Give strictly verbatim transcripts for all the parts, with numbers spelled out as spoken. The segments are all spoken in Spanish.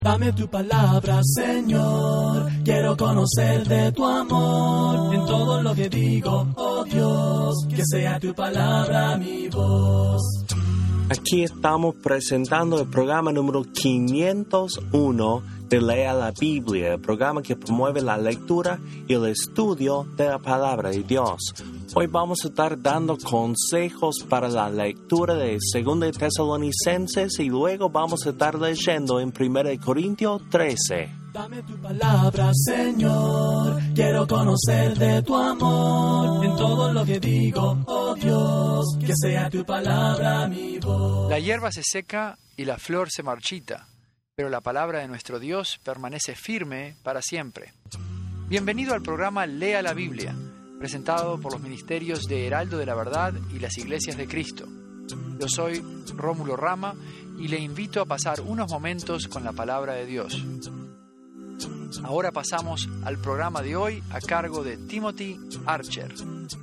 Dame tu palabra, Señor, quiero conocer de tu amor. En todo lo que digo, oh Dios, que sea tu palabra mi voz. Aquí estamos presentando el programa número quinientos uno de Lea la Biblia, el programa que promueve la lectura y el estudio de la palabra de Dios. Hoy vamos a estar dando consejos para la lectura de Segunda de Tesalonicenses y luego vamos a estar leyendo en Primera de Corintios trece. Dame tu palabra, Señor, quiero conocer de tu amor. En todo lo que digo, oh Dios, que sea tu palabra mi voz. La hierba se seca y la flor se marchita, pero la palabra de nuestro Dios permanece firme para siempre. Bienvenido al programa Lea la Biblia, presentado por los ministerios de Heraldo de la Verdad y las Iglesias de Cristo. Yo soy Rómulo Rama y le invito a pasar unos momentos con la palabra de Dios. Ahora pasamos al programa de hoy a cargo de Timothy Archer.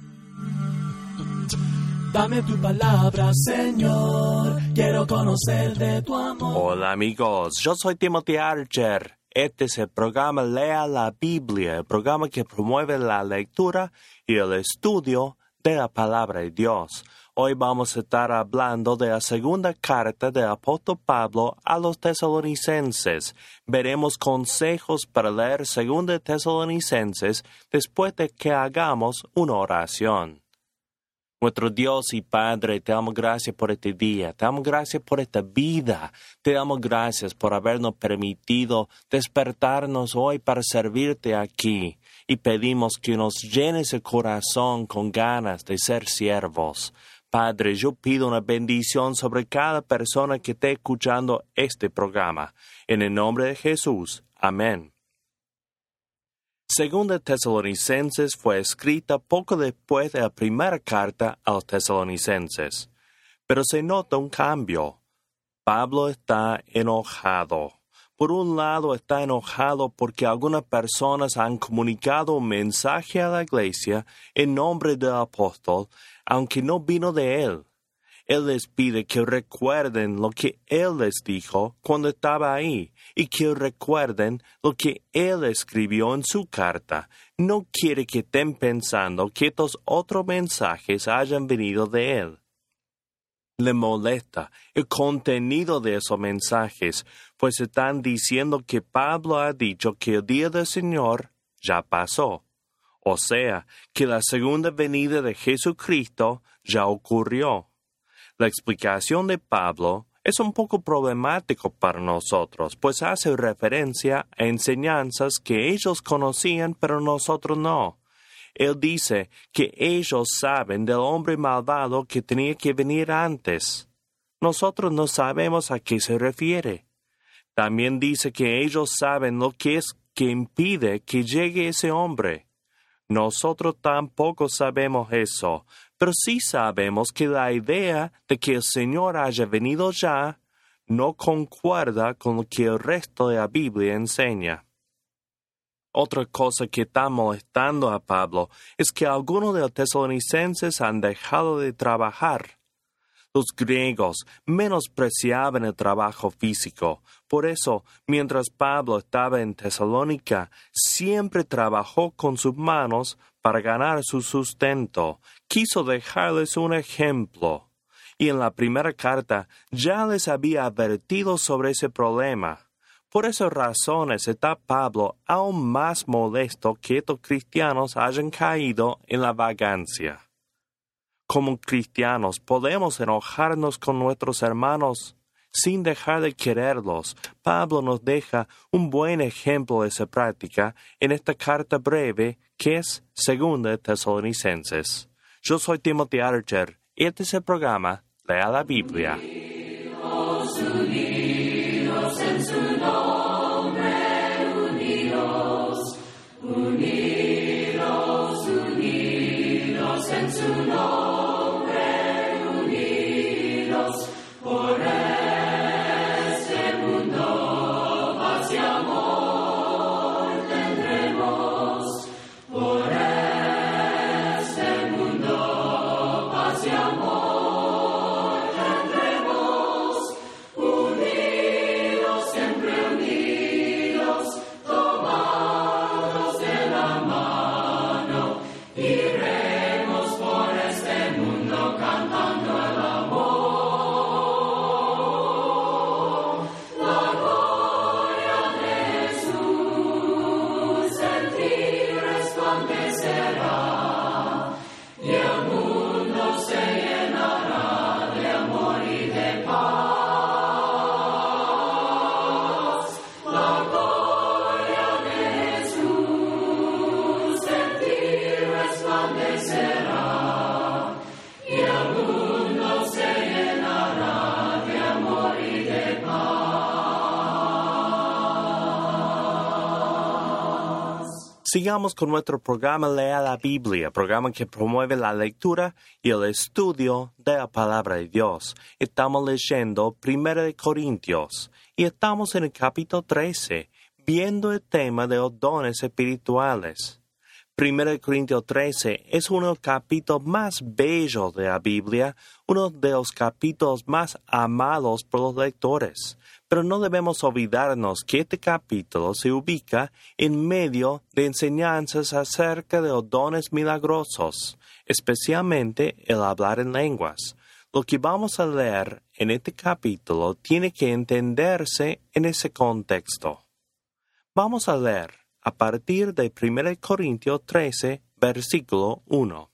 Dame tu palabra, Señor, quiero conocer de tu amor. Hola amigos, yo soy Timothy Archer. Este es el programa Lea la Biblia, el programa que promueve la lectura y el estudio de la palabra de Dios. Hoy vamos a estar hablando de la segunda carta del apóstol Pablo a los tesalonicenses. Veremos consejos para leer Segunda de Tesalonicenses después de que hagamos una oración. Nuestro Dios y Padre, te damos gracias por este día, te damos gracias por esta vida, te damos gracias por habernos permitido despertarnos hoy para servirte aquí y pedimos que nos llenes el corazón con ganas de ser siervos. Padre, yo pido una bendición sobre cada persona que esté escuchando este programa. En el nombre de Jesús. Amén. Segunda Tesalonicenses fue escrita poco después de la primera carta a los tesalonicenses. Pero se nota un cambio. Pablo está enojado. Por un lado está enojado porque algunas personas han comunicado un mensaje a la iglesia en nombre del apóstol, aunque no vino de él. Él les pide que recuerden lo que él les dijo cuando estaba ahí y que recuerden lo que él escribió en su carta. No quiere que estén pensando que estos otros mensajes hayan venido de él. Le molesta el contenido de esos mensajes, pues están diciendo que Pablo ha dicho que el día del Señor ya pasó. O sea, que la segunda venida de Jesucristo ya ocurrió. La explicación de Pablo es un poco problemático para nosotros, pues hace referencia a enseñanzas que ellos conocían, pero nosotros no. Él dice que ellos saben del hombre malvado que tenía que venir antes. Nosotros no sabemos a qué se refiere. También dice que ellos saben lo que es que impide que llegue ese hombre. Nosotros tampoco sabemos eso, pero sí sabemos que la idea de que el Señor haya venido ya no concuerda con lo que el resto de la Biblia enseña. Otra cosa que está molestando a Pablo es que algunos de los tesalonicenses han dejado de trabajar. Los griegos menospreciaban el trabajo físico. Por eso, mientras Pablo estaba en Tesalónica, siempre trabajó con sus manos para ganar su sustento. Quiso dejarles un ejemplo. Y en la primera carta ya les había advertido sobre ese problema. Por esas razones está Pablo aún más molesto que estos cristianos hayan caído en la vagancia. Como cristianos podemos enojarnos con nuestros hermanos sin dejar de quererlos. Pablo nos deja un buen ejemplo de esa práctica en esta carta breve que es Segunda de Tesalonicenses. Yo soy Timothy Archer y este es el programa Lea la Biblia. Unidos, unidos en su nombre, unidos, unidos, unidos en su nombre. Por este mundo paz y amor tendremos, por este mundo paz y amor tendremos, unidos siempre unidos. Sigamos con nuestro programa Lea la Biblia, programa que promueve la lectura y el estudio de la palabra de Dios. Estamos leyendo Primera de Corintios y estamos en el capítulo trece, viendo el tema de los dones espirituales. Primera de Corintios trece es uno de los capítulos más bellos de la Biblia, uno de los capítulos más amados por los lectores. Pero no debemos olvidarnos que este capítulo se ubica en medio de enseñanzas acerca de los dones milagrosos, especialmente el hablar en lenguas. Lo que vamos a leer en este capítulo tiene que entenderse en ese contexto. Vamos a leer a partir de Primera de Corintios trece, versículo uno.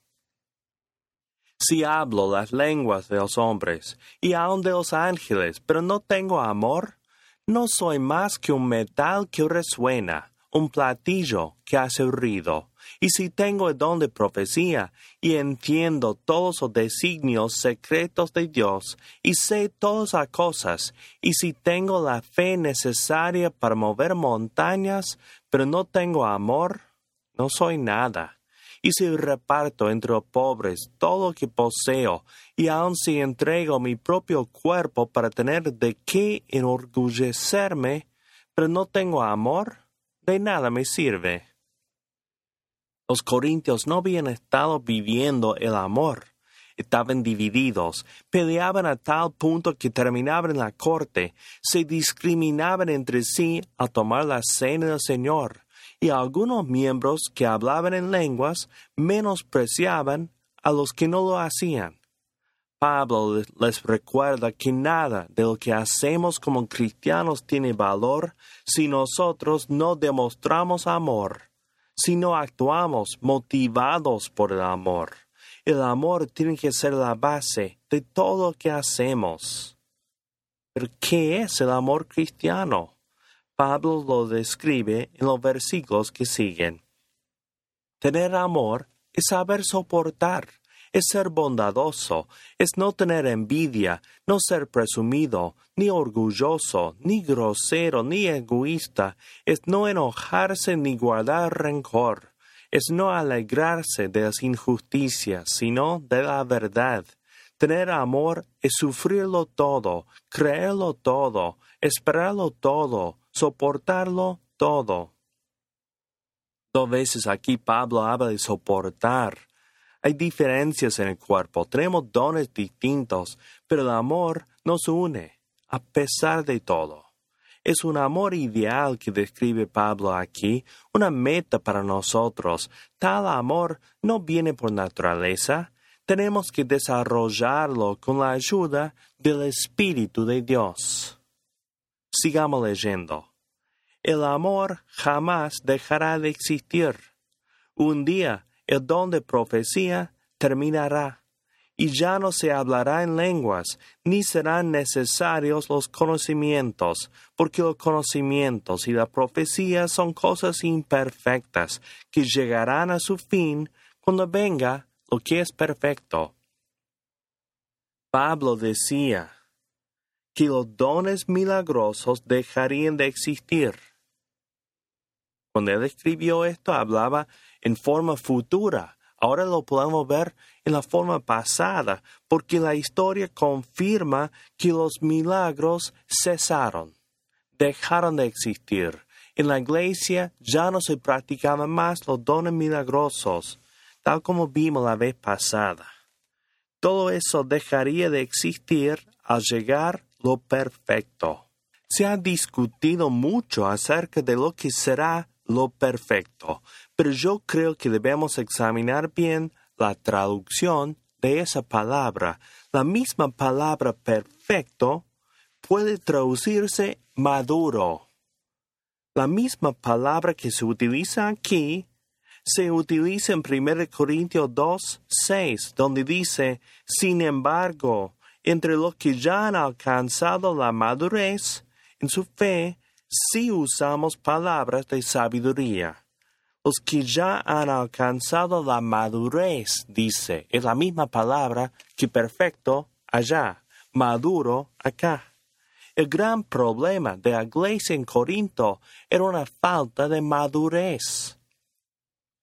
Si hablo las lenguas de los hombres y aun de los ángeles, pero no tengo amor, no soy más que un metal que resuena, un platillo que hace ruido. Y si tengo el don de profecía y entiendo todos los designios secretos de Dios y sé todas las cosas, y si tengo la fe necesaria para mover montañas, pero no tengo amor, no soy nada. Y si reparto entre los pobres todo lo que poseo, y aun si entrego mi propio cuerpo para tener de qué enorgullecerme, pero no tengo amor, de nada me sirve. Los corintios no habían estado viviendo el amor. Estaban divididos, peleaban a tal punto que terminaban en la corte, se discriminaban entre sí al tomar la cena del Señor. Y algunos miembros que hablaban en lenguas menospreciaban a los que no lo hacían. Pablo les recuerda que nada de lo que hacemos como cristianos tiene valor si nosotros no demostramos amor, si no actuamos motivados por el amor. El amor tiene que ser la base de todo lo que hacemos. ¿Pero qué es el amor cristiano? Pablo lo describe en los versículos que siguen. Tener amor es saber soportar, es ser bondadoso, es no tener envidia, no ser presumido, ni orgulloso, ni grosero, ni egoísta, es no enojarse ni guardar rencor, es no alegrarse de las injusticias, sino de la verdad. Tener amor es sufrirlo todo, creerlo todo, esperarlo todo, soportarlo todo. Dos veces aquí Pablo habla de soportar. Hay diferencias en el cuerpo, tenemos dones distintos, pero el amor nos une, a pesar de todo. Es un amor ideal que describe Pablo aquí, una meta para nosotros. Tal amor no viene por naturaleza, tenemos que desarrollarlo con la ayuda del Espíritu de Dios. Sigamos leyendo. El amor jamás dejará de existir. Un día el don de profecía terminará, y ya no se hablará en lenguas, ni serán necesarios los conocimientos, porque los conocimientos y la profecía son cosas imperfectas, que llegarán a su fin cuando venga lo que es perfecto. Pablo decía que los dones milagrosos dejarían de existir. Cuando él escribió esto, hablaba en forma futura. Ahora lo podemos ver en la forma pasada, porque la historia confirma que los milagros cesaron, dejaron de existir. En la iglesia ya no se practicaban más los dones milagrosos, tal como vimos la vez pasada. Todo eso dejaría de existir al llegar lo perfecto. Se ha discutido mucho acerca de lo que será lo perfecto, pero yo creo que debemos examinar bien la traducción de esa palabra. La misma palabra perfecto puede traducirse maduro. La misma palabra que se utiliza aquí se utiliza en primera Corintios dos, seis, donde dice, sin embargo, entre los que ya han alcanzado la madurez en su fe, sí usamos palabras de sabiduría. Los que ya han alcanzado la madurez, dice, es la misma palabra que perfecto allá, maduro acá. El gran problema de la iglesia en Corinto era una falta de madurez.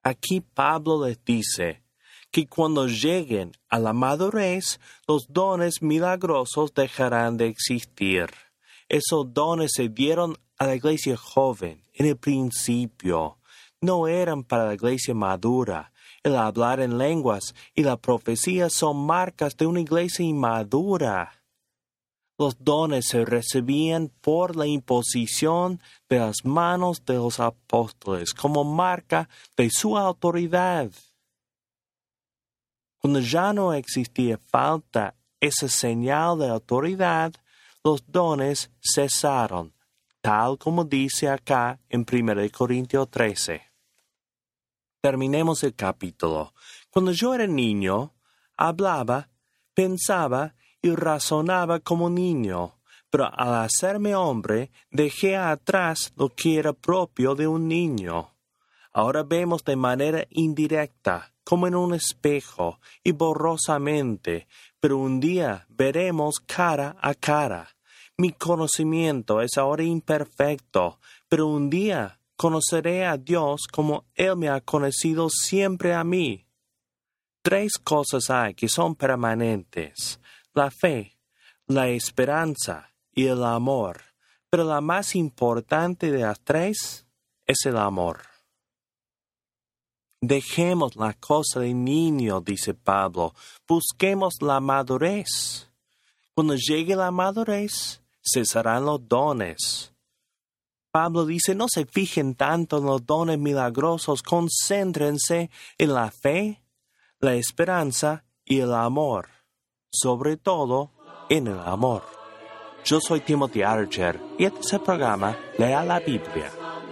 Aquí Pablo les dice que cuando lleguen a la madurez, los dones milagrosos dejarán de existir. Esos dones se dieron a la iglesia joven en el principio. No eran para la iglesia madura. El hablar en lenguas y la profecía son marcas de una iglesia inmadura. Los dones se recibían por la imposición de las manos de los apóstoles como marca de su autoridad. Cuando ya no existía falta esa señal de autoridad, los dones cesaron, tal como dice acá en primera de Corintios trece. Terminemos el capítulo. Cuando yo era niño, hablaba, pensaba y razonaba como niño, pero al hacerme hombre, dejé atrás lo que era propio de un niño. Ahora vemos de manera indirecta, como en un espejo, y borrosamente, pero un día veremos cara a cara. Mi conocimiento es ahora imperfecto, pero un día conoceré a Dios como Él me ha conocido siempre a mí. Tres cosas hay que son permanentes: la fe, la esperanza y el amor. Pero la más importante de las tres es el amor. Dejemos la cosa de niño, dice Pablo, busquemos la madurez. Cuando llegue la madurez, cesarán los dones. Pablo dice, no se fijen tanto en los dones milagrosos, concéntrense en la fe, la esperanza y el amor. Sobre todo, en el amor. Yo soy Timothy Archer y este es el programa Lea la Biblia.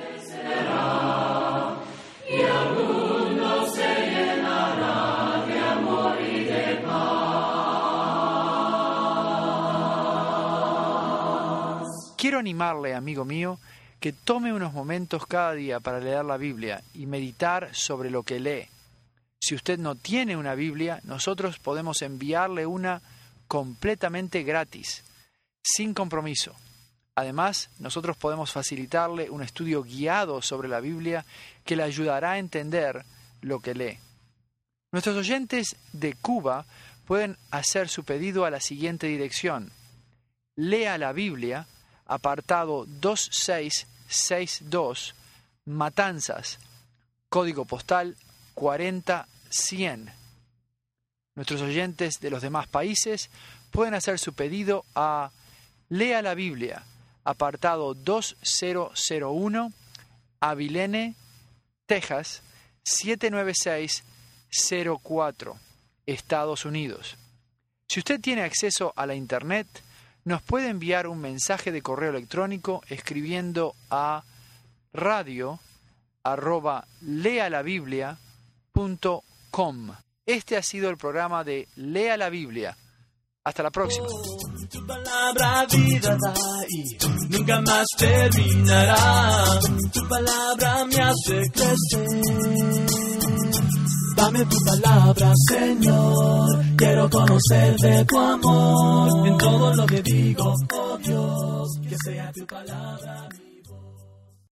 Quiero animarle, amigo mío, que tome unos momentos cada día para leer la Biblia y meditar sobre lo que lee. Si usted no tiene una Biblia, nosotros podemos enviarle una completamente gratis, sin compromiso. Además, nosotros podemos facilitarle un estudio guiado sobre la Biblia que le ayudará a entender lo que lee. Nuestros oyentes de Cuba pueden hacer su pedido a la siguiente dirección: Lea la Biblia, apartado dos seis seis dos, Matanzas, código postal cuarenta cien. Nuestros oyentes de los demás países pueden hacer su pedido a Lea la Biblia, apartado dos cero cero uno, Abilene, Texas, siete nueve seis cero cuatro, Estados Unidos. Si usted tiene acceso a la Internet, nos puede enviar un mensaje de correo electrónico escribiendo a radio arroba lealabiblia punto com. Este ha sido el programa de Lea la Biblia. Hasta la próxima. Tu palabra vida da y nunca más terminará. Tu palabra me hace crecer. Dame tu palabra, Señor. Quiero conocer de tu amor. En todo lo que digo, oh Dios, que sea tu palabra.